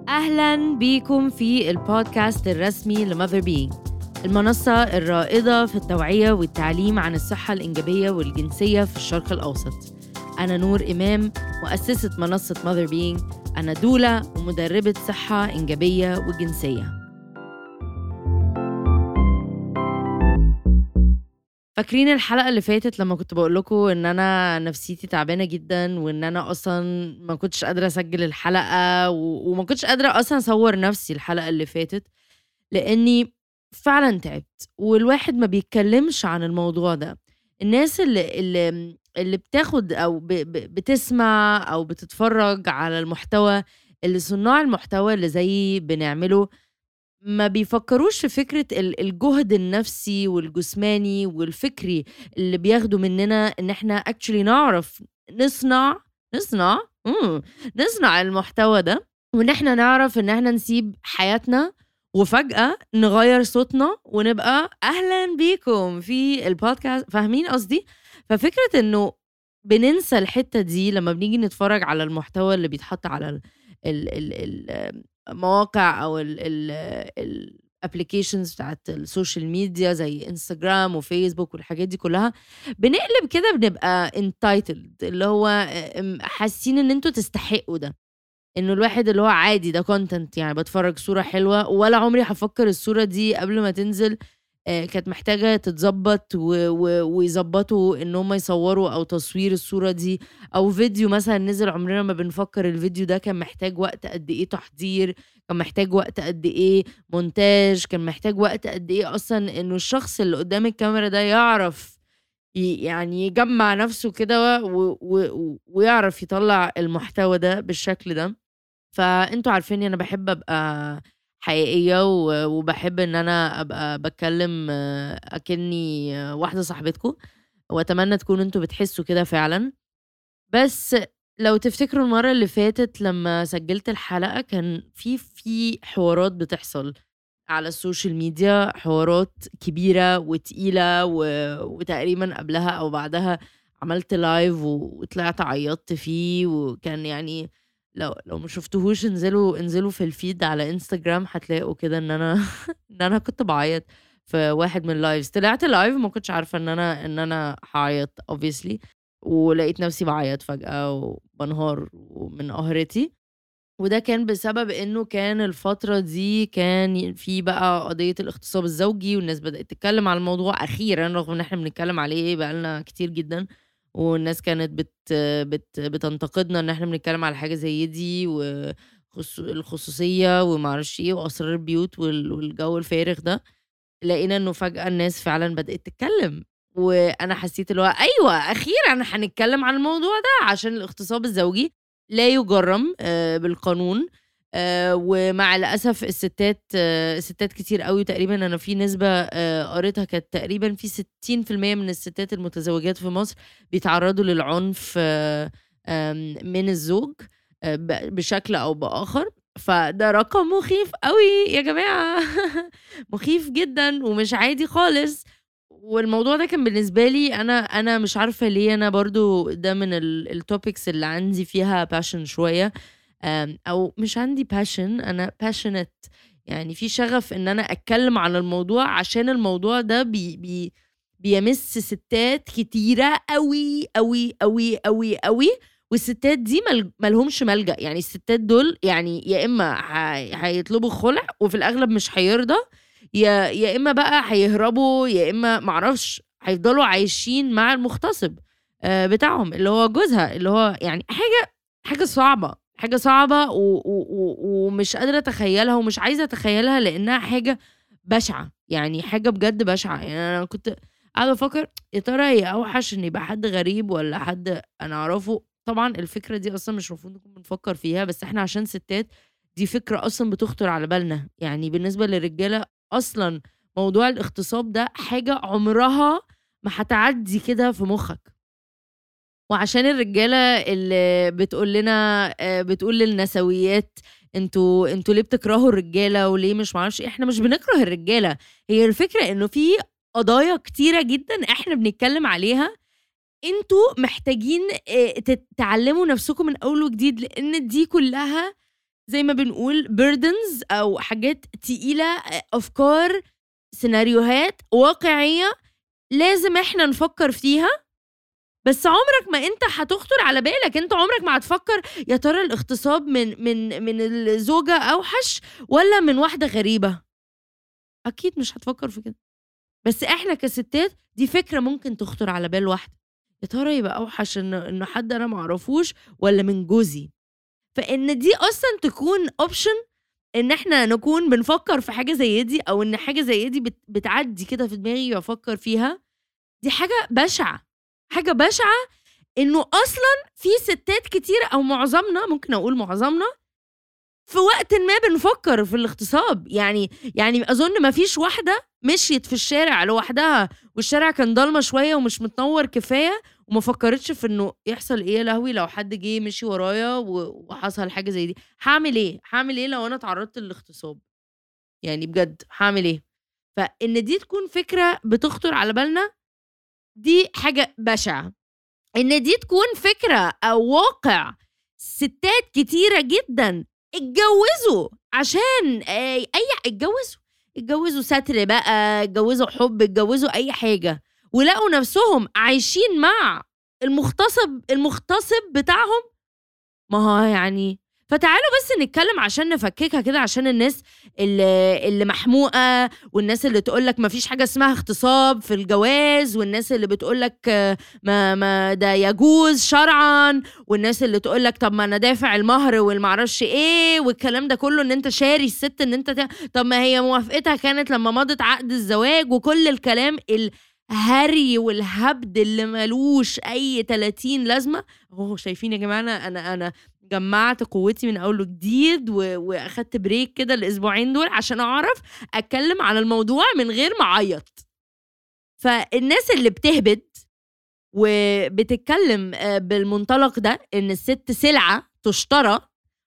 أهلاً بيكم في البودكاست الرسمي لماذر بينج، المنصة الرائدة في التوعية والتعليم عن الصحة الإنجابية والجنسية في الشرق الأوسط. أنا نور إمام، مؤسسة منصة ماذر بينج. أنا دولة ومدربة صحة إنجابية وجنسية. فاكرين الحلقة اللي فاتت لما كنت بقول لكم إن أنا نفسيتي تعبانة جدا، وإن أنا أصلا ما كنتش قادرة أسجل الحلقة وما كنتش قادرة أصلا أصور نفسي الحلقة اللي فاتت، لأني فعلا تعبت. والواحد ما بيتكلمش عن الموضوع ده. الناس اللي بتاخد أو بتسمع أو بتتفرج على المحتوى اللي صناع المحتوى اللي زي بنعمله ما بيفكروش في فكرة الجهد النفسي والجسماني والفكري اللي بياخدوا مننا ان احنا actually نعرف نصنع نصنع نصنع المحتوى ده، وان احنا نعرف ان احنا نسيب حياتنا وفجأة نغير صوتنا ونبقى اهلا بيكم في البودكاست. فاهمين قصدي؟ ففكرة انه بننسى الحتة دي لما بنيجي نتفرج على المحتوى اللي بيتحط على المواقع او الابليكيشنز بتاعت السوشيال ميديا زي انستجرام وفيسبوك والحاجات دي كلها. بنقلب كده بنبقى entitled، اللي هو حاسين ان انتوا تستحقوا ده، انه الواحد اللي هو عادي ده كونتنت، يعني بتفرج صورة حلوة ولا عمري هفكر الصورة دي قبل ما تنزل كانت محتاجة تتظبط ويظبطوا ان هم يصوروا او تصوير الصورة دي، او فيديو مثلا نزل عمرنا ما بنفكر الفيديو ده كان محتاج وقت قد ايه تحضير، كان محتاج وقت قد ايه مونتاج، كان محتاج وقت قد ايه اصلا انه الشخص اللي قدام الكاميرا ده يعرف يعني يجمع نفسه كده ويعرف يطلع المحتوى ده بالشكل ده. فانتوا عارفيني انا بحب ابقى حقيقية وبحب ان انا ابقى بتكلم اكني واحدة صاحبتكم، واتمنى تكونوا انتوا بتحسوا كده فعلا. بس لو تفتكروا المرة اللي فاتت لما سجلت الحلقة كان في حوارات بتحصل على السوشيال ميديا، حوارات كبيرة وتقيلة وتقريبا قبلها او بعدها عملت لايف وطلعت عيطت فيه، وكان يعني لو ما شفتوهوش انزلوا في الفيد على انستجرام هتلاقوا كده ان انا ان انا كنت بعيط في واحد من اللايفز. طلعت لايف ما كنتش عارفة ان انا هعيط obviously، ولقيت نفسي بعيط فجأة وبنهار من قهرتي. وده كان بسبب انه كان الفترة دي كان في بقى قضية الاغتصاب الزوجي، والناس بدأت تتكلم على الموضوع اخيرا، رغم ان احنا بنتكلم عليه بقالنا كتير جدا، والناس كانت بتنتقدنا ان احنا بنتكلم على حاجة زي دي والخصوصية ومعرفش ايه واسرار البيوت والجو الفارغ ده. لقينا انه فجأة الناس فعلا بدأت تتكلم، وانا حسيت اللي هو ايوه اخيرا هنتكلم عن الموضوع ده، عشان الاغتصاب الزوجي لا يجرم بالقانون. ومع الاسف الستات كتير قوي، تقريبا انا في نسبة قريتها كانت تقريبا في 60% من الستات المتزوجات في مصر بيتعرضوا للعنف من الزوج بشكل او باخر. فده رقم مخيف قوي يا جماعة مخيف جدا ومش عادي خالص. والموضوع ده كان بالنسبة لي أنا مش عارفة ليه، أنا برضو ده من التوبكس اللي عندي فيها passion شوية، أو مش عندي passion، أنا passionate، يعني في شغف إن أنا أتكلم عن الموضوع، عشان الموضوع ده بيمس ستات كتيرة قوي قوي قوي قوي قوي، والستات دي ملهمش ملجأ. يعني الستات دول يعني يا إما هيطلبوا خلع وفي الأغلب مش هيرضى، يا إما بقى هيهربوا، يا إما معرفش هيفضلوا عايشين مع المغتصب بتاعهم اللي هو جوزها، اللي هو يعني حاجة صعبة، حاجة صعبة ومش قادرة أتخيلها ومش عايزة أتخيلها، لأنها حاجة بشعة، يعني حاجة بجد بشعة. يعني أنا كنت قاعدة أفكر يا ترى هي أوحش إن يبقى حد غريب ولا حد أنا أعرفه. طبعا الفكرة دي أصلا مش المفروض نكون بنفكر فيها، بس إحنا عشان ستات دي فكرة أصلا بتخطر على بالنا. يعني بالنسبة للرجالة أصلا موضوع الاغتصاب ده حاجة عمرها ما هتعدي كده في مخك. وعشان الرجالة اللي بتقول لنا بتقول للنسويات انتوا ليه بتكرهوا الرجالة وليه مش معرفش، احنا مش بنكره الرجالة. هي الفكرة انه في قضايا كتيرة جدا احنا بنتكلم عليها، انتوا محتاجين تتعلموا نفسكم من اول وجديد، لان دي كلها زي ما بنقول burdens أو حاجات تقيلة، أفكار، سيناريوهات واقعية لازم إحنا نفكر فيها. بس عمرك ما أنت هتخطر على بالك، أنت عمرك ما هتفكر يا ترى الاغتصاب من الزوجة أوحش ولا من واحدة غريبة؟ أكيد مش هتفكر في كده. بس إحنا كستات دي فكرة ممكن تخطر على بال واحدة، يا ترى يبقى أوحش إنه حد أنا معرفوش ولا من جوزي؟ فإن دي أصلا تكون option إن إحنا نكون بنفكر في حاجة زي دي، أو إن حاجة زي دي بتعدي كده في دماغي وأفكر فيها، دي حاجة بشعة، حاجة بشعة. إنه أصلا في ستات كتير أو معظمنا، ممكن أقول معظمنا، في وقت ما بنفكر في الاغتصاب. يعني أظن ما فيش واحدة مشيت في الشارع لوحدها والشارع كان ضلمة شوية ومش متنور كفاية وما فكرتش في إنه يحصل إيه يا لهوي لو حد جه مشي ورايا وحصل حاجة زي دي، هعمل إيه لو أنا تعرضت للاغتصاب؟ يعني بجد هعمل إيه؟ فإن دي تكون فكرة بتخطر على بالنا، دي حاجة بشعة. إن دي تكون فكرة أو واقع ستات كتيرة جدا اتجوزوا عشان اتجوزوا ستر بقى، اتجوزوا حب، اتجوزوا أي حاجة، ولقوا نفسهم عايشين مع المغتصب بتاعهم. ما هو يعني فتعالوا بس نتكلم عشان نفككها كده، عشان الناس اللي محموقة، والناس اللي تقولك ما فيش حاجة اسمها اغتصاب في الجواز، والناس اللي بتقولك ما ده يجوز شرعا، والناس اللي تقولك طب ما انا دافع المهر والمعرفش ايه والكلام ده كله، ان انت شاري الست، ان انت طب ما هي موافقتها كانت لما مضت عقد الزواج، وكل الكلام الهري والهبد اللي ملوش اي 30 لازمة. اهو شايفين يا جماعة، انا جمعت قوتي من اول وجديد واخدت بريك كده الاسبوعين دول عشان اعرف اتكلم عن الموضوع من غير ما اعيط. فالناس اللي بتهبد وبتتكلم بالمنطلق ده ان الست سلعة تشترى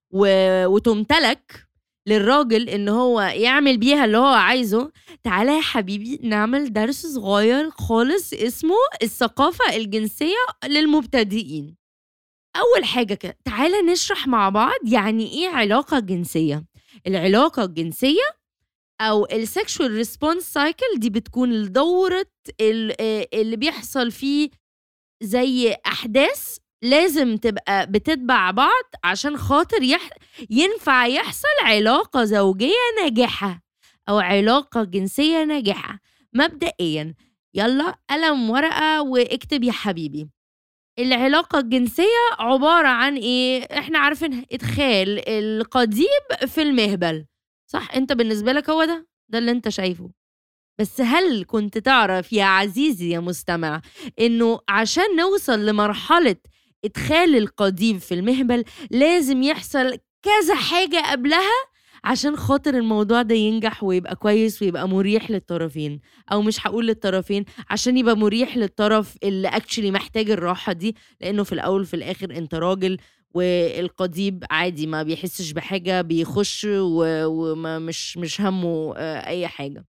وتمتلك للراجل ان هو يعمل بيها اللي هو عايزه، تعالى يا حبيبي نعمل درس صغير خالص اسمه الثقافة الجنسية للمبتدئين. أول حاجة كده تعالى نشرح مع بعض يعني إيه علاقة جنسية. العلاقة الجنسية أو السكشوال ريسبونس سايكل دي بتكون الدورة اللي بيحصل فيه زي أحداث لازم تبقى بتتبع بعض عشان خاطر ينفع يحصل علاقة زوجية ناجحة أو علاقة جنسية ناجحة. مبدئيا يلا قلم ورقة واكتب يا حبيبي. العلاقة الجنسية عبارة عن إيه؟ إحنا عارفين إدخال القضيب في المهبل، صح؟ أنت بالنسبة لك هو ده اللي أنت شايفه. بس هل كنت تعرف يا عزيزي يا مستمع إنه عشان نوصل لمرحلة إدخال القضيب في المهبل لازم يحصل كذا حاجة قبلها عشان خاطر الموضوع ده ينجح ويبقى كويس ويبقى مريح للطرفين، أو مش هقول للطرفين عشان يبقى مريح للطرف اللي actually محتاج الراحة دي، لأنه في الأول في الآخر أنت راجل والقضيب عادي ما بيحسش بحاجة، بيخش وما مش همه أي حاجة.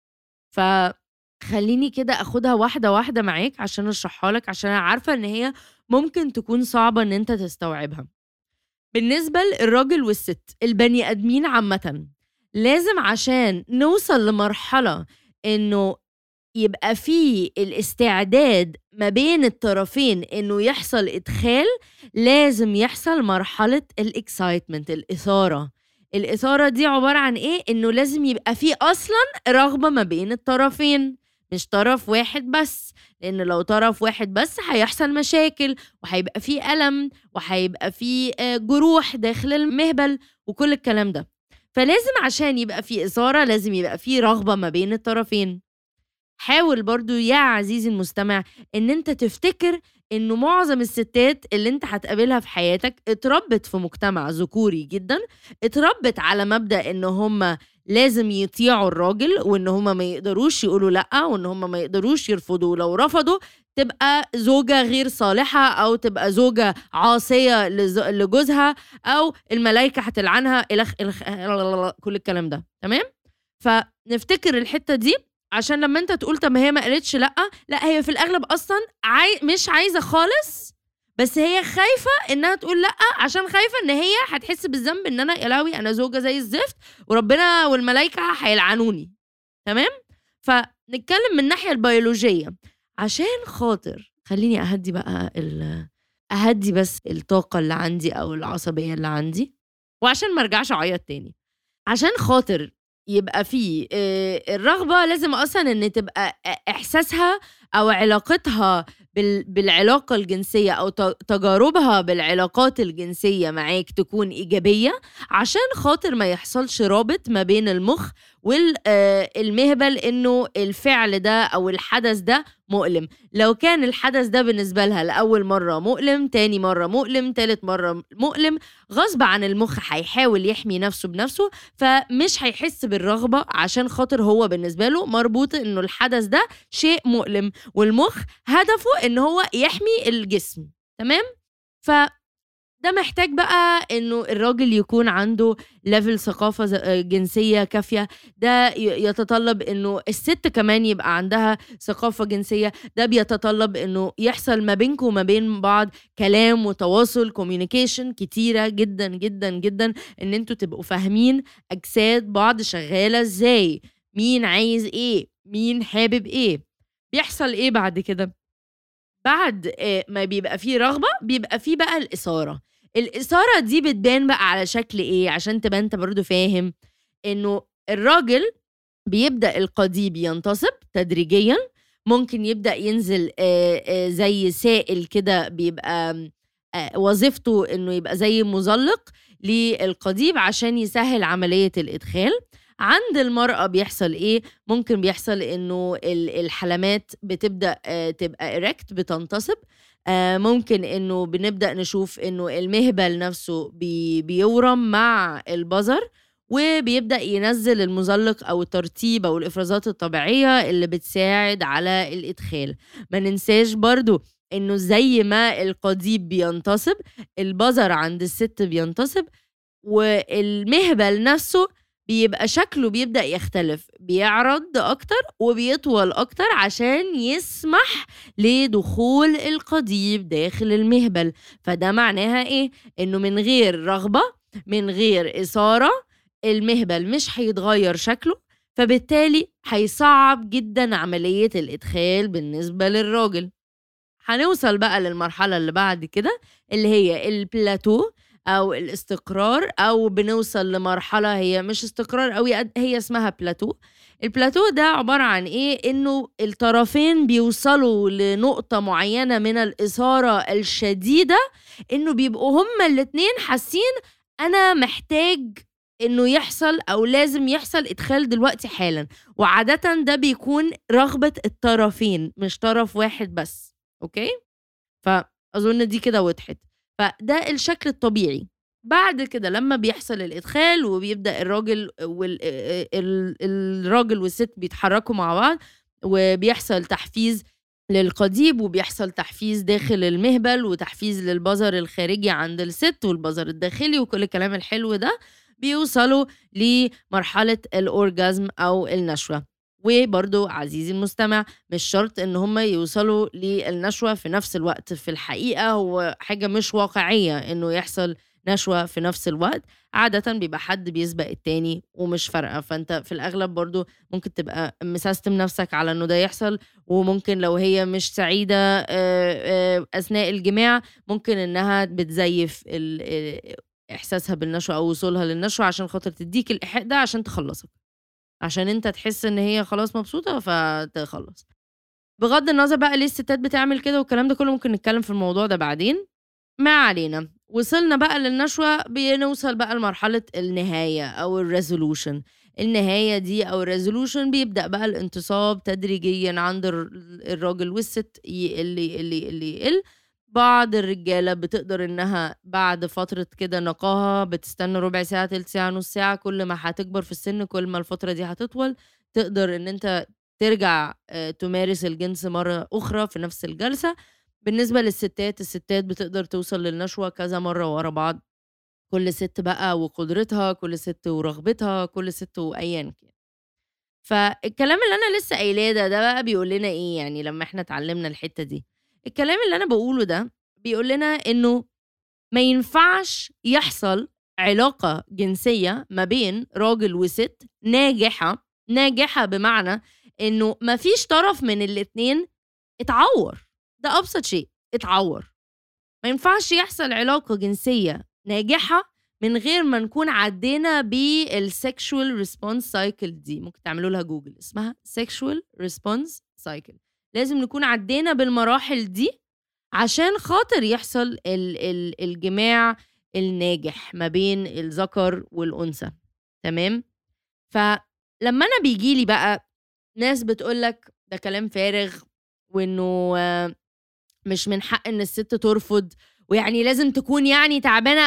فخليني كده أخدها واحدة واحدة معاك عشان أشرحها لك، عشان أنا عارفة إن هي ممكن تكون صعبة إن أنت تستوعبها. بالنسبة للراجل والست البني آدمين عامة، لازم عشان نوصل لمرحلة إنه يبقى فيه الاستعداد ما بين الطرفين إنه يحصل إدخال، لازم يحصل مرحلة الإكسايتمنت، الإثارة دي عبارة عن إيه؟ إنه لازم يبقى فيه أصلا رغبة ما بين الطرفين، مش طرف واحد بس، لأن لو طرف واحد بس هيحصل مشاكل وهيبقى فيه ألم وهيبقى فيه جروح داخل المهبل وكل الكلام ده. فلازم عشان يبقى فيه إثارة لازم يبقى فيه رغبة ما بين الطرفين. حاول برضو يا عزيزي المستمع إن أنت تفتكر إنه معظم الستات اللي أنت هتقابلها في حياتك اتربت في مجتمع ذكوري جدا، اتربت على مبدأ إن هم لازم يطيعوا الراجل، وإن هم ما يقدروش يقولوا لأ، وإن هم ما يقدروش يرفضوا، لو رفضوا تبقى زوجة غير صالحة أو تبقى زوجة عاصية لجوزها أو الملايكة هتلعنها كل الكلام ده. تمام؟ فنفتكر الحتة دي عشان لما انت تقول طب ما هي ما قالتش لا هي في الاغلب اصلا مش عايزه خالص، بس هي خايفة إنها تقول لأ، عشان خايفة إن هي هتحس بالذنب إن أنا يا لهوي أنا زوجة زي الزفت وربنا والملايكة هيلعنوني، تمام؟ فنتكلم من الناحية البيولوجية، عشان خاطر خلّيني أهدّي بقى أهدّي بس الطاقة اللي عندي أو العصبية اللي عندي، وعشان ما ارجعش أعيّط تاني. عشان خاطر يبقى في الرغبة لازم أصلًا إن تبقى إحساسها أو علاقتها بالعلاقة الجنسية أو تجاربها بالعلاقات الجنسية معاك تكون إيجابية، عشان خاطر ما يحصلش رابط ما بين المُخ المهبل إنه الفعل ده أو الحدث ده مؤلم. لو كان الحدث ده بالنسبة لها لأول مرّة مؤلم، تاني مرّة مؤلم، تالت مرّة مؤلم، غصب عن المُخ هيحاول يحمي نَفْسه بنَفْسه، فمش هيحس بالرغبة عشان خاطر هو بالنسبة له مربوط إنه الحدث ده شيء مؤلم، والمُخ هدفه إن هو يحمي الجسم، تمام؟ ده محتاج بقى إنه الراجل يكون عنده level ثقافة جنسية كافية، ده يتطلب إنه الست كمان يبقى عندها ثقافة جنسية، ده بيتطلب إنه يحصل ما بينكم وما بين بعض كلام وتواصل communication كتيرة جدًا، جدًا، جدًا، إن أنتم تبقوا فاهمين أجساد بعض شغالة إزاي، مين عايز إيه، مين حابب إيه. بيحصل إيه بعد كده؟ بعد ما بيبقى في رغبة، بيبقى في بقى الإثارة. الإثارة دي بتبان بقى على شكل إيه، عشان تبقى أنت برضه فاهم، إنه الراجل بيبدأ القضيب ينتصب تدريجيًا، ممكن يبدأ ينزل زي سائل كده بيبقى وظيفته إنه يبقى زي مُزلّق للقضيب عشان يسهّل عملية الإدخال. عند المرأة بيحصل إيه، ممكن بيحصل إنه الحلمات بتبدأ تبقى erect بتنتصب، ممكن إنه بنبدأ نشوف إنه المهبل نَفْسه بيورم مع البَزَر، وبيبدأ ينزّل المُزلّق أو الترطيب أو الإفرازات الطبيعية اللي بتساعد على الإدخال. ما ننساش برضه إنه زي ما القضيب بينتصب، البَزَر عند الست بينتصب، والمهبل نَفْسه بيبقى شكله بيبدأ يختلف، بيعرض أكتر وبيطول أكتر عشان يسمح لدخول القضيب داخل المهبل. فده معناها إيه، إنه من غير رغبة، من غير إثارة، المهبل مش هيتغيّر شكله، فبالتالي هيصعّب جدًا عملية الإدخال بالنسبة للراجل. هنوصل بقى للمرحلة اللي بعد كده، اللي هي البلاتو أو الاستقرار، أو بنوصل لمرحلة هي مش استقرار أوي هي اسمها بلاتو. البلاتو ده عبارة عن إيه، إنه الطرفين بيوصلوا لنقطة معيّنة من الإثارة الشديدة، إنه بيبقوا هُم الاتنين حاسين أنا محتاج إنه يحصل أو لازم يحصل إدخال دلوقتي حالًا، وعادةً ده بيكون رغبة الطرفين مش طرف واحد بس. أوكي؟ فأظن دي كده وضحت. فده الشكل الطبيعي. بعد كده لمّا بيحصل الإدخال وبيبدأ الراجل الراجل والست بيتحركوا مع بعض، وبيحصل تحفيز للقضيب، وبيحصل تحفيز داخل المهبل، وتحفيز للبظر الخارجي عند الست، والبظر الداخلي، وكل الكلام الحلو ده، بيوصلوا لمرحلة الorgasm أو النشوة. وبرضه عزيزي المستمع، مش شرط إن هم يوصلوا للنشوة في نفس الوقت، في الحقيقة هو حاجة مش واقعية إنه يحصل نشوة في نفس الوقت، عادةً بيبقى حد بيسبق التاني ومش فارقة، فأنت في الأغلب برضه ممكن تبقى مسستم نفسك على إنه ده يحصل، وممكن لو هي مش سعيدة أثناء الجماع، ممكن إنها بتزيف إحساسها بالنشوة أو وصولها للنشوة عشان خاطر تدّيك الإيحاء ده عشان تخلّصك. عشان أنت تحس إن هي خلاص مبسوطة فتخلّص. بغض النظر بقى ليه الستات بتعمل كده والكلام ده كلّه، ممكن نتكلّم في الموضوع ده بعدين. ما علينا، وصلنا بقى للنشوة، بنوصل بقى لمرحلة النهاية أو الresolution. النهاية دي أو الresolution بيبدأ بقى الانتصاب تدريجيًا عند الراجل والست، يقل، يقل، يقل، يقل. بعض الرجالة بتقدر إنها بعد فترة كده نقاهة بتستنى ربع ساعة، تِلت ساعة، نُص ساعة، كل ما هتكبر في السِن كل ما الفترة دي هتطول، تقدر إن أنت ترجع تمارس الجنس مرّة أخرى في نفس الجلسة. بالنسبة للستات، الستات بتقدر توصل للنشوة كذا مرّة ورا بعض، كل ست بقى وقدرتها، كل ست ورغبتها، كل ست وأيًا كان. فالكلام اللي أنا لسه قايلاه ده بقى بيقول لنا إيه يعني لمّا إحنا اتعلمنا الحتّة دي؟ الكلام اللي أنا باقوله ده بيقول لنا إنه ما ينفعش يحصل علاقة جنسية ما بين راجل وست ناجحة بمعنى إنه ما فيش طرف من الاتنين اتعور. ده أبسط شيء، اتعور. ما ينفعش يحصل علاقة جنسية ناجحة من غير ما نكون عدينا بالsexual response cycle دي. ممكن تعملوا لها جوجل، اسمها sexual response cycle. لازم نكون عدينا بالمراحل دي عشان خاطر يحصل الجماع الناجح ما بين الذكر والأنثى. تمام؟ فلما أنا بيجيلي بقى ناس بتقولك ده كلام فارغ، وإنه مش من حق إن الست ترفض، ويعني لازم تكون يعني تعبانة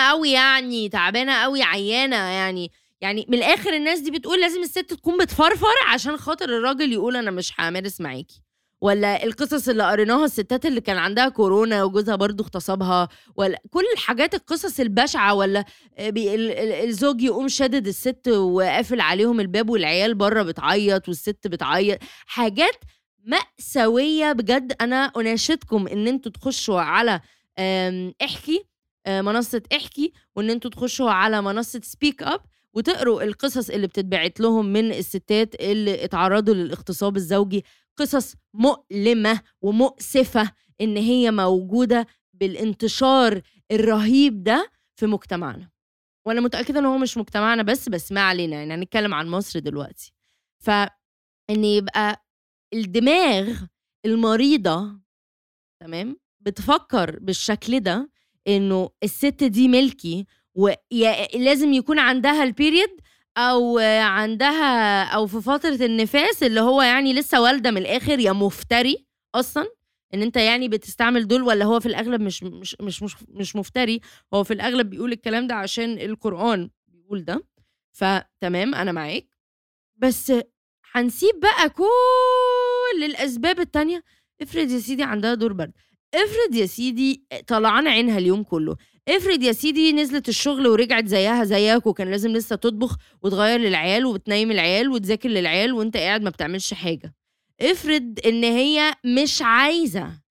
قوي عيانة، يعني من الآخر الناس دي بتقول لازم الست تكون بتفرفر عشان خاطر الراجل يقول أنا مش هامارس معاكي. ولا القصص اللي قريناها الستات اللي كان عندها كورونا وجوزها برضو اغتصبها، ولا كل الحاجات القصص البشعة، ولا الزوج يقوم شادد الست وقافل عليهم الباب والعيال بره بتعيط والست بتعيط. حاجات مأساوية بجد. أنا أناشدكم إن انتوا تخشوا على احكي، منصة احكي، وإن انتوا تخشوا على منصة سبيك أب وتقروا القصص اللي بتتبعت لهم من الستات اللي اتعرضوا للاغتصاب الزوجي. قصص مؤلمة ومؤسفة إن هي موجودة بالانتشار الرهيب ده في مجتمعنا، وأنا متأكدة إن هو مش مجتمعنا بس ما علينا، يعني هنتكلم عن مصر دلوقتي. فإن يبقى الدماغ المريضة تمام بتفكر بالشكل ده إنه الست دي ملكي ولازم يكون عندها البيريد أو عندها أو في فترة النفاس اللي هو يعني لسه والدة من الآخر، يا مفتري أصلا إن أنت يعني بتستعمل دول، ولا هو في الأغلب مش مفتري، هو في الأغلب بيقول الكلام ده عشان القرآن بيقول ده. فتمام أنا معاك، بس هنسيب بقى كل الأسباب التانية. افرض يا سيدي عندها دور برد، افرض يا سيدي طلعان عينها اليوم كله، افرض يا سيدي نزلت الشغل ورجعت زيها زيك وكان لازم لسه تطبخ وتغير للعيال وبتنيم العيال وتذاكر للعيال وانت قاعد ما بتعملش حاجة. افرض ان هي مش عايزة،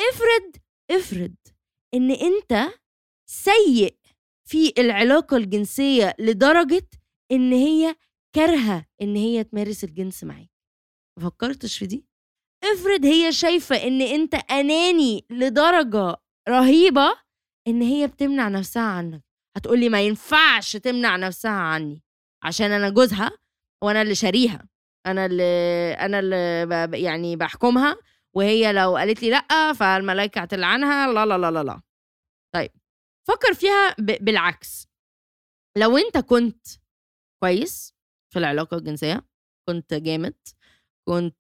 افرض ان انت سيء في العلاقة الجنسية لدرجة ان هي كارهة ان هي تمارس الجنس معاك. مفكرتش في دي؟ افرض هي شايفة ان انت اناني لدرجة رهيبة ان هي بتمنع نفسها عنك. هتقولي ما ينفعش تمنع نفسها عني عشان انا جوزها وانا اللي شاريها، انا اللي يعني بحكمها، وهي لو قالت لي لا فالملائكة هتلعنها. لا لا لا لا لا. طيب فكر فيها بالعكس. لو انت كنت كويس في العلاقة الجنسية، كنت جامد، كنت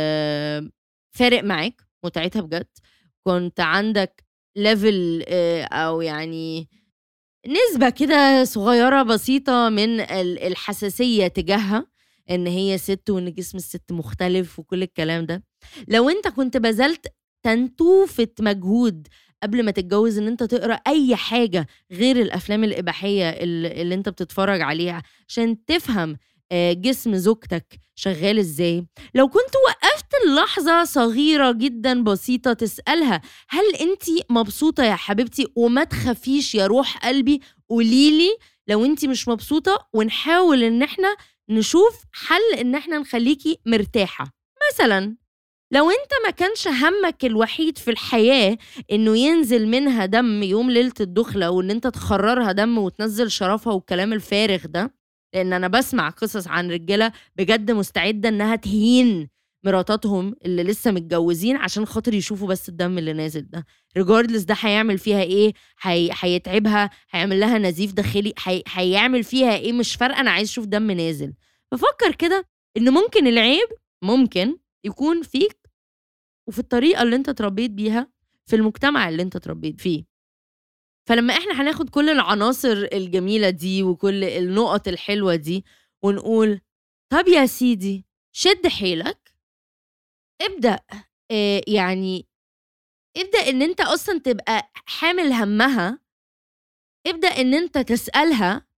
فارق معاك متعتها بجد، كنت عندك ليفل او يعني نسبة كده صغيرة بسيطة من الحساسية تجاهها ان هي ست وان جسم الست مختلف وكل الكلام ده. لو انت كنت بذلت تنتوفة مجهود قبل ما تتجوز ان انت تقرأ اي حاجة غير الافلام الاباحية اللي انت بتتفرج عليها عشان تفهم جسم زوجتك شغال ازاي، لو كنت وقفت اللحظة صغيرة جدا بسيطة تسألها هل انتي مبسوطة يا حبيبتي، وما تخافيش يا روح قلبي قوليلي لو انتي مش مبسوطة، ونحاول ان احنا نشوف حل ان احنا نخليكي مرتاحة. مثلا لو انت ما كانش همك الوحيد في الحياة انه ينزل منها دم يوم ليلة الدخلة وان انت تخررها دم وتنزل شرفها والكلام الفارغ ده، لان انا بسمع قصص عن رجالة بجد مستعدة انها تهين مراتاتهم اللي لسه متجوزين عشان خاطر يشوفوا بس الدم اللي نازل ده، ريجاردلس ده هيعمل فيها ايه، هيتعبها، هيعمل لها نزيف داخلي، هيعمل فيها ايه، مش فارقة، انا عايز اشوف دم نازل. ففكر كده ان ممكن العيب ممكن يكون فيك وفي الطريقة اللي انت تربيت بيها في المجتمع اللي انت تربيت فيه. فلما احنا هناخد كل العناصر الجميلة دي وكل النقط الحلوة دي ونقول طب يا سيدي شد حيلك، ابدأ يعني ابدأ ان انت اصلا تبقى حامل همها، ابدأ ان انت تسألها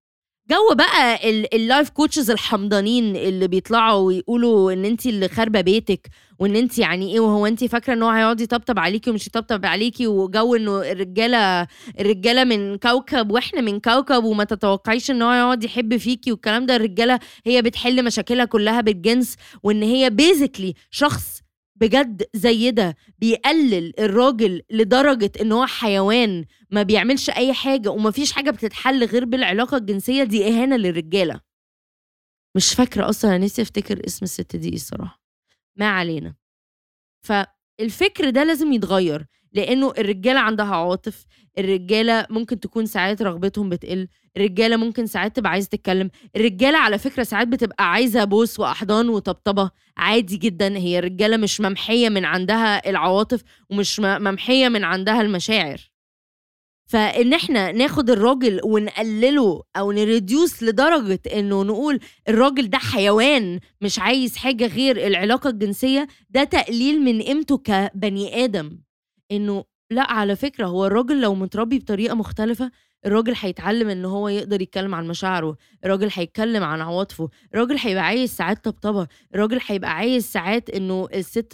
جو بقى اللايف كوتشز الحمضانين اللي بيطلعوا ويقولوا ان انت اللي خاربه بيتك، وان انت يعني ايه، وهو انت فاكره ان هو هيقعد يطبطب عليكي ومش يطبطب عليكي، وجو انه الرجاله من كوكب واحنا من كوكب، وما تتوقعيش ان هو يقعد يحب فيكي والكلام ده. الرجاله هي بتحل مشاكلها كلها بالجنس، وان هي بيزيكلي شخص بجد زي ده بيقلل الراجل لدرجة ان هو حيوان ما بيعملش اي حاجة وما فيش حاجة بتتحل غير بالعلاقة الجنسية دي. اهانة للرجالة. مش فاكرة اصلا، انا نسي افتكر اسم الست دي الصراحة، ما علينا. فالفكر ده لازم يتغير، لانه الرجالة عندها عواطف، الرجالة ممكن تكون ساعات رغبتهم بتقل، الرجالة ممكن ساعات تبقى عايزة تتكلم، الرجالة على فكرة ساعات بتبقى عايزة بوس وأحضان وطبطبة عادي جدا. هي الرجالة مش ممحية من عندها العواطف، ومش ممحية من عندها المشاعر. فإن احنا ناخد الراجل ونقلله أو نريديوس لدرجة إنه نقول الراجل ده حيوان مش عايز حاجة غير العلاقة الجنسية، ده تقليل من قيمته كبني آدم. إنه لا، على فكرة هو الراجل لو متربي بطريقة مختلفة، الراجل هيتعلم إن هو يقدر يتكلم عن مشاعره، الراجل هيتكلم عن عواطفه، الراجل هيبقى عايز ساعات طبطبة، الراجل هيبقى عايز ساعات إنه الست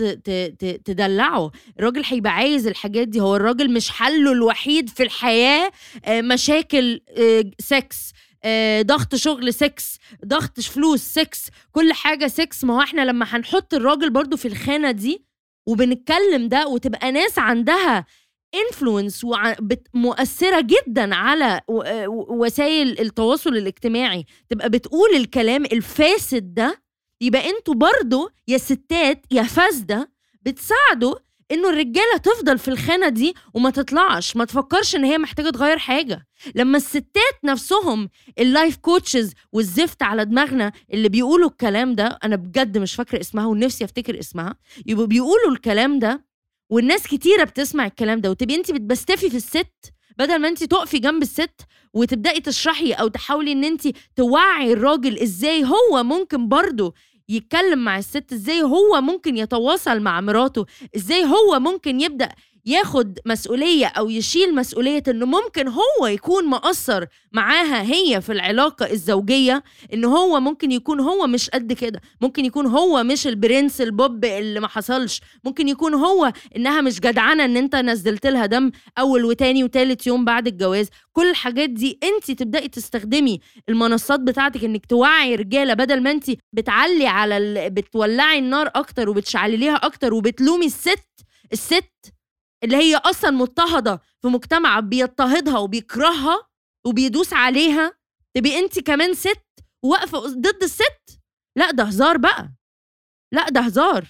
تدلعه، الراجل هيبقى عايز الحاجات دي. هو الراجل مش حله الوحيد في الحياة مشاكل سكس، ضغط شغل سكس، ضغط فلوس سكس، كل حاجة سكس. ما هو احنا لما هنحط الراجل برضو في الخانة دي وبنتكلم ده، وتبقى ناس عندها influence مؤثرة جدا على وسائل التواصل الاجتماعي، تبقى بتقول الكلام الفاسد ده، يبقى انتوا برضو يا ستات يا فاسدة بتساعدوا انه الرجالة تفضل في الخانة دي وما تطلعش، ما تفكرش ان هي محتاجة تغير حاجة. لما الستات نفسهم اللايف كوتشز والزفت على دماغنا اللي بيقولوا الكلام ده، انا بجد مش فاكرة اسمها ونفسي افتكر اسمها، يبقوا بيقولوا الكلام ده والناس كتيرة بتسمع الكلام ده، وتبقي انت بتبستفي في الست بدل ما انت تقفي جنب الست وتبدأي تشرحي او تحاولي ان انت توعي الراجل ازاي هو ممكن برضو يتكلم مع الست، ازاي هو ممكن يتواصل مع مراته، ازاي هو ممكن يبدأ ياخد مسؤولية أو يشيل مسؤولية إنه ممكن هو يكون مقصر معاها هي في العلاقة الزوجية، إنه هو ممكن يكون هو مش قد كده، ممكن يكون هو مش البرنس البوب اللي ما حصلش، ممكن يكون هو إنها مش جدعانة إن أنت نزلت لها دم أول وتاني وتالت يوم بعد الجواز. كل الحاجات دي أنت تبدأي تستخدمي المنصات بتاعتك إنك توعي رجالة، بدل ما أنت بتعلي على بتولعي النار أكتر وبتشعلليها أكتر وبتلومي الست اللي هي أصلاً مضطهدة في مجتمع بيضطهدها وبيكرهها وبيدوس عليها، تبقي أنت كمان ست وواقفة ضد الست. لا ده هزار بقى، لا ده هزار.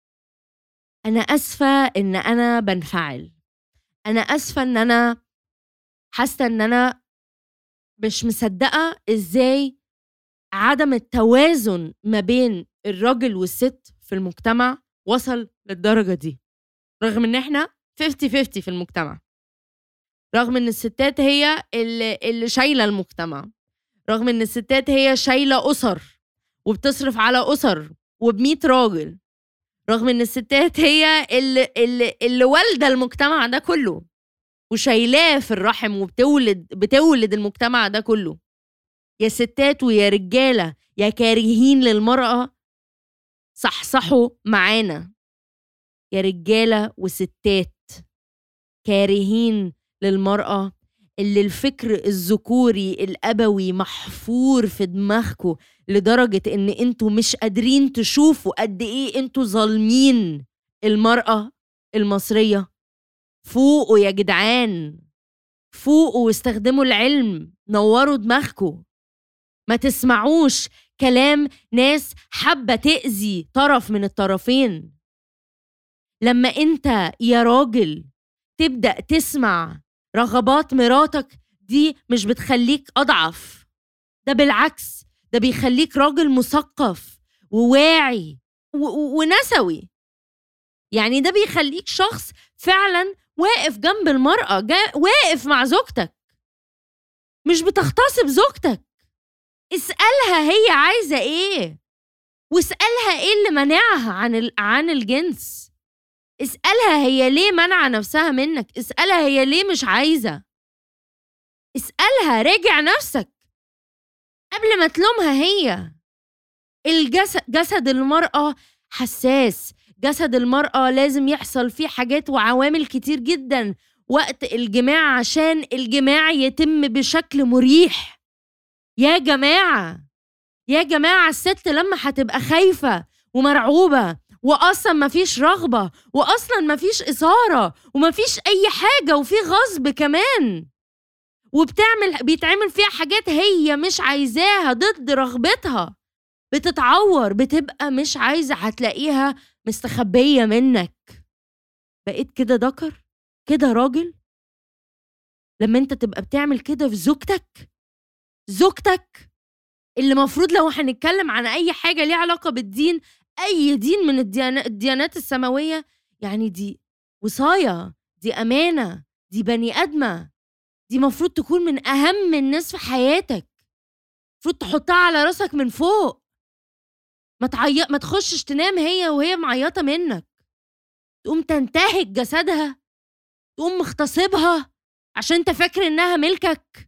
أنا أسفة إن أنا بنفعل، أنا أسفة إن أنا حاسة إن أنا مش مصدقة إزاي عدم التوازن ما بين الراجل والست في المجتمع وصل للدرجة دي، رغم إن إحنا 50-50 في المجتمع، رغم ان الستات هي اللي شايلة المجتمع، رغم ان الستات هي شايلة أسر وبتصرف على أسر وب100 راجل، رغم ان الستات هي اللي والدة المجتمع ده كله وشايلاه في الرحم وبتولد المجتمع ده كله. يا ستات ويا رجالة يا كارهين للمرأة، صحصحوا معانا. يا رجالة وستات كارهين للمرأة اللي الفكر الذكوري الأبوي محفور في دماغكم لدرجة إن أنتوا مش قادرين تشوفوا قد إيه أنتوا ظالمين المرأة المصرية. فوقوا يا جدعان، فوقوا واستخدموا العلم، نوروا دماغكم، ما تسمعوش كلام ناس حابة تأذي طرف من الطرفين. لما أنت يا راجل تبدأ تسمع رغبات مراتك دي مش بتخليك أضعف، ده بالعكس، ده بيخليك راجل مثقف وواعي ونسوي. يعني ده بيخليك شخص فعلا واقف جنب المرأة، واقف مع زوجتك، مش بتغتصب زوجتك. اسألها هي عايزة ايه، واسألها ايه اللي منعها عن الجنس، اسألها هي ليه منع نفسها منك، اسألها هي ليه مش عايزة، اسألها، راجع نفسك. قبل ما تلومها هي. جسد المرأة حساس، جسد المرأة لازم يحصل فيه حاجات وعوامل كتير جدا وقت الجماع عشان الجماع يتم بشكل مريح. يا جماعة الست لما هتبقى خايفة ومرعوبة وأصلا مفيش رغبة وأصلا مفيش إثارة ومفيش أي حاجة وفي غصب كمان بيتعمل فيها حاجات هي مش عايزاها ضد رغبتها، بتتعور، بتبقى مش عايزة، هتلاقيها مستخبية منك. بقيت كده ذكر، كده راجل. لما انت تبقى بتعمل كده في زوجتك اللي مفروض لو هنتكلم عن اي حاجة ليها علاقة بالدين، اي دين من الديانات السماوية، يعني دي وصاية، دي امانة، دي بني ادمة، دي مفروض تكون من اهم الناس في حياتك، مفروض تحطها على راسك من فوق. ما تخشش تنام وهي معيطة منك، تقوم تنتهك جسدها، تقوم مغتصبها عشان انت فاكر انها ملكك.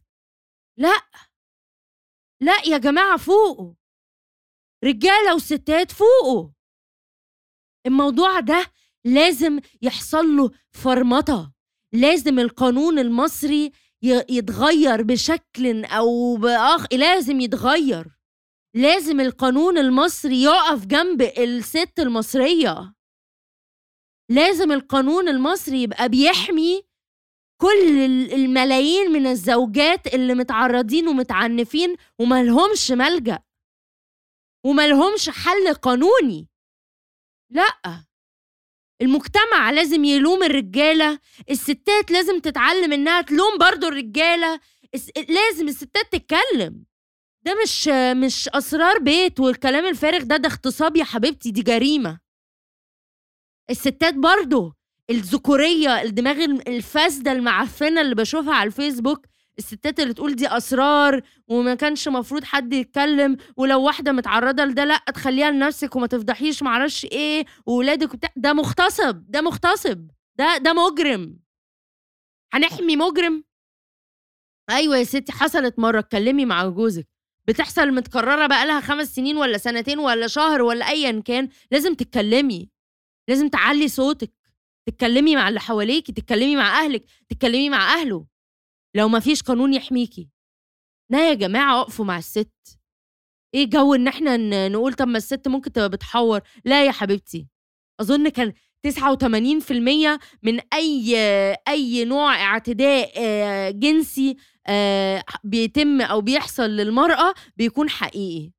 لا يا جماعة، فوقوا، رجالة وستات فوقوا. الموضوع ده لازم يحصل له فرمطة، لازم القانون المصري يتغير بشكل أو بآخر، لازم يتغير، لازم القانون المصري يقف جنب الست المصرية، لازم القانون المصري يبقى بيحمي كل الملايين من الزوجات اللي متعرضين ومتعنفين وملهمش ملجأ وملهمش حل قانوني. لأ، المجتمع لازم يلوم الرجالة، الستات لازم تتعلم انها تلوم برضو الرجالة، لازم الستات تتكلم. ده مش أسرار بيت والكلام الفارغ ده اغتصاب يا حبيبتي، دي جريمة. الستات برضو الذكورية، الدماغ الفاسدة المعفنة اللي بشوفها على الفيسبوك، الستات اللي تقول دي أسرار وما كانش مفروض حد يتكلم، ولو واحدة متعرضة لده لأ تخليها لنفسك وما تفضحيش معرفش ايه وولادك وبتاع. ده مغتصب، ده مجرم. هنحمي مجرم؟ أيوة يا ستي، حصلت مرة، اتكلمي مع جوزك. بتحصل متكررة بقالها 5 سنين ولا سنتين ولا شهر ولا أيا كان، لازم تتكلمي، لازم تعلي صوتك، تتكلمي مع اللي حواليكي، تتكلمي مع أهلك، تتكلمي مع أهله. لو ما فيش قانون يحميكي، لا يا جماعة اقفوا مع الست. ايه جو ان احنا نقول طب ما الست ممكن تبقى بتحور؟ لا يا حبيبتي، اظن كان 89% من اي نوع اعتداء جنسي بيتم او بيحصل للمرأة بيكون حقيقي.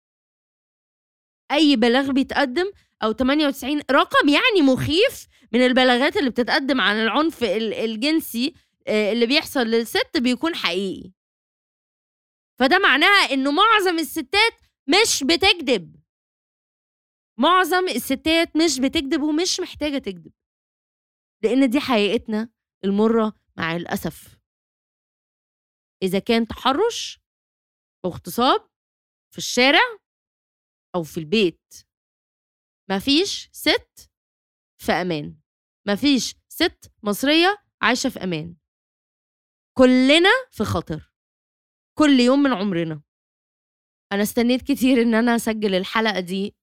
اي بلاغ بيتقدم او 98 رقم يعني مخيف من البلاغات اللي بتتقدم عن العنف الجنسي اللي بيحصل للست بيكون حقيقي. فده معناها انه معظم الستات مش بتكذب، معظم الستات مش بتكذب ومش محتاجة تكذب، لان دي حقيقتنا المرة مع الأسف. اذا كان تحرش او اغتصاب في الشارع او في البيت، مفيش ست في امان، مفيش ست مصرية عايشة في امان، كلنا في خطر كل يوم من عمرنا. انا استنيت كتير ان انا اسجل الحلقة دي،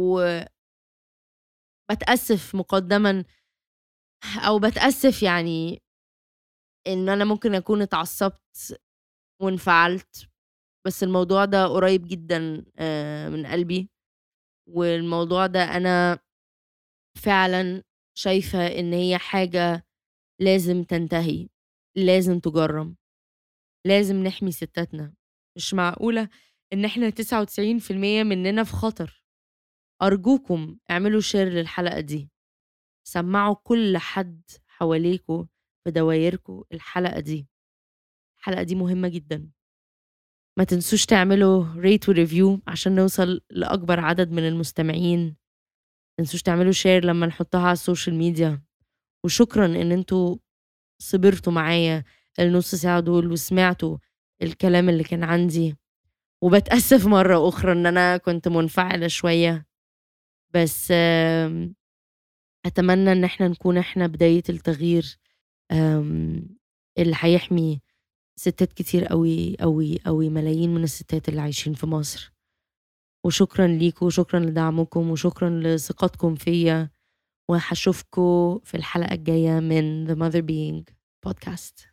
وبتأسف مقدما، او بتأسف يعني ان انا ممكن اكون اتعصبت وانفعلت، بس الموضوع ده قريب جدا من قلبي، والموضوع ده انا فعلا شايفة ان هي حاجة لازم تنتهي، لازم تجرم، لازم نحمي ستاتنا. مش معقولة ان احنا 99% مننا في خطر. ارجوكم اعملوا شير للحلقة دي، سمعوا كل حد حواليكوا في دوايركوا الحلقة دي مهمة جدا. ما تنسوش تعملوا ريت وريفيو عشان نوصل لأكبر عدد من المستمعين. ما تنسوش تعملوا شير لما نحطها على السوشيال ميديا. وشكرا ان انتوا صبرتوا معايا النص ساعة دول وسمعتوا الكلام اللي كان عندي. وبتأسف مرة أخرى ان انا كنت منفعلة شوية، بس أتمنى ان احنا نكون احنا بداية التغيير اللي هيحمي ستات كتير أوي، أوي، أوي، ملايين من الستات اللي عايشين في مصر. وشكرًا ليكم وشكرًا لدعمكم وشكرًا لثقتكم فيّا، وهاشوفكم في الحلقة الجاية من The Mother Being podcast.